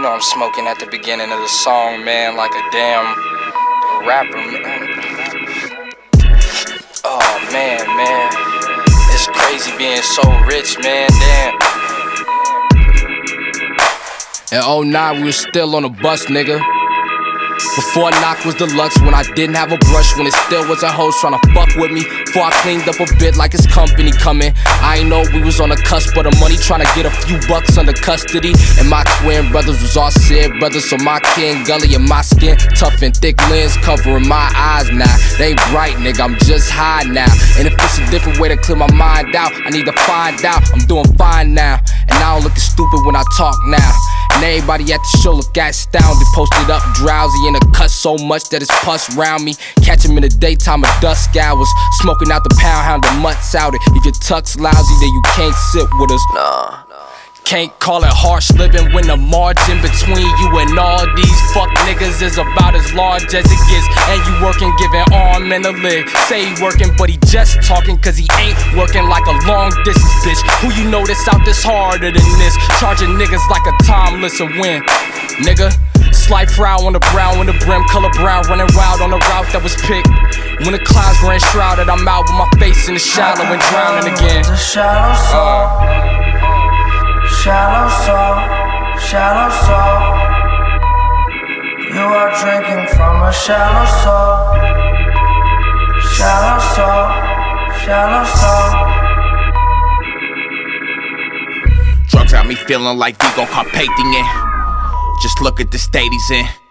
know I'm smoking at the beginning of the song, man, like a damn rapper, man. Oh, man. It's crazy being so rich, man, damn. In 09, we was still on the bus, nigga. Before knock was deluxe, when I didn't have a brush, when it still was a host tryna fuck with me. Before I cleaned up a bit like his company coming. I ain't know we was on the cusp of the money, tryna get a few bucks under custody. And my twin brothers was all said brothers, so my kin gully and my skin tough and thick lens covering my eyes now. They ain't bright, nigga, I'm just high now. And if it's a different way to clear my mind out, I need to find out. I'm doing fine now, and I don't look as stupid when I talk now. And everybody at the show look astounded, posted up drowsy in a cut so much that it's pus round me. Catch him in the daytime of dusk hours, smoking out the pound, hound the mutts out it. If your tuck's lousy, then you can't sit with us. Nah. Can't call it harsh living when the margin between you and all these fuck niggas is about as large as it gets. And you working, giving arm and a leg. Say he working, but he just talking cause he ain't working like a long distance bitch. Who you know that's out this harder than this? Charging niggas like a timeless a win, nigga. Slight frown on the brown, when the brim color brown, running wild on the route that was picked. When the clouds were enshrouded, I'm out with my face in the shallow and drowning again. The shallow soul. Shallow soul, shallow soul. You are drinking from a shallow soul. Shallow soul, shallow soul. Drugs got me feeling like Vigo Carpathian. Just look at the state he's in.